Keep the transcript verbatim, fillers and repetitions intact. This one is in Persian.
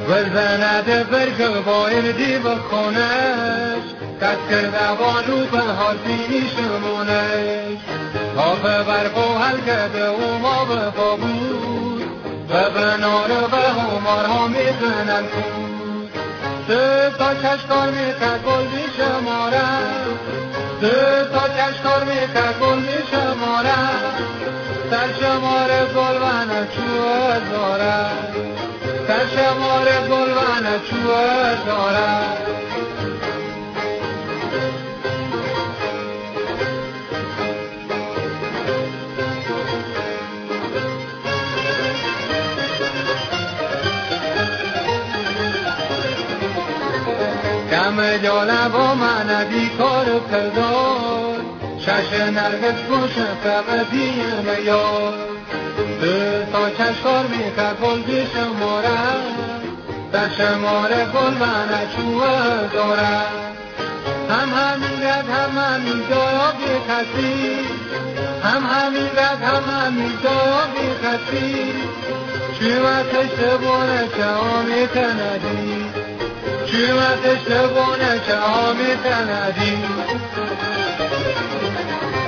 وزنده برگ با این دیو خونش دست کرده بانو به حال پیشمونش تا ببر با حلقه او ما به بابود و به نار و همار ها میزنن کود سه تا کشکار میکرد گل بیشمارم سه تا کشکار میکرد گل بیشمارم در شمار گلوانه چوه دارد در شمار گلوانه چوه دارد کم جاله با من بیکار کردار شش نرگس گوشه کم دیم یار سه تا چشکار میکرد گل بیشمارم در شمار گلوانه چوه دارد هم همین رد هم همین جا بی کسی هم همین رد هم همین جا بی کسی چیمتش تبونه که آمیت ندی چیمتش تبونه که آمیت ندی